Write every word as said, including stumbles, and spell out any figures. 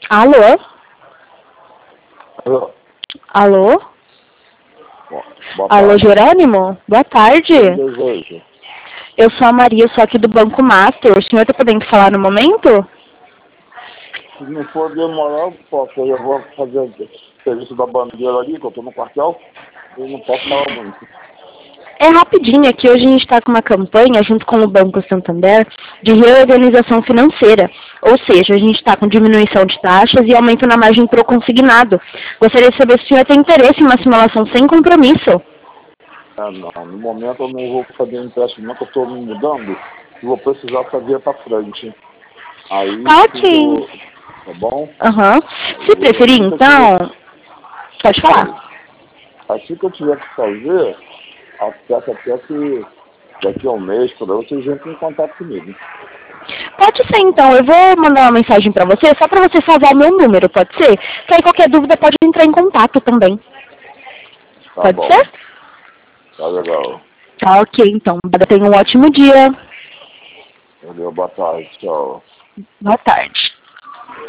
Alô? Alô? Alô? Boa, boa Alô, tarde. Jerônimo? Boa tarde. Quem deseja? Eu sou a Maria, sou aqui do Banco Master. O senhor está podendo falar no momento? Se não for demorar, eu posso. Eu vou fazer o serviço da bandeira ali, que eu estou no quartel. Eu não posso falar muito. É rapidinho, aqui hoje a gente está com uma campanha, junto com o Banco Santander, de reorganização financeira. Ou seja, a gente está com diminuição de taxas e aumento na margem pro consignado. Gostaria de saber se o senhor tem interesse em uma simulação sem compromisso. Ah, não. No momento eu não vou fazer empréstimo, não, que eu estou me mudando. E vou precisar fazer para frente. Aí, Tá assim que eu ok. vou... Tá bom? Aham. Se Aí, preferir, assim que eu tiver... então, pode falar. Aí, assim que eu tiver que fazer, até, até que daqui a um mês, por aí, vocês entram em contato comigo. Pode ser, então. Eu vou mandar uma mensagem para você, só para você salvar meu número, pode ser? Que aí qualquer dúvida pode entrar em contato também. Tá Pode bom. ser? Tá legal. Tá ok, então. Tenha um ótimo dia. Valeu, boa tarde. Tchau. Boa tarde.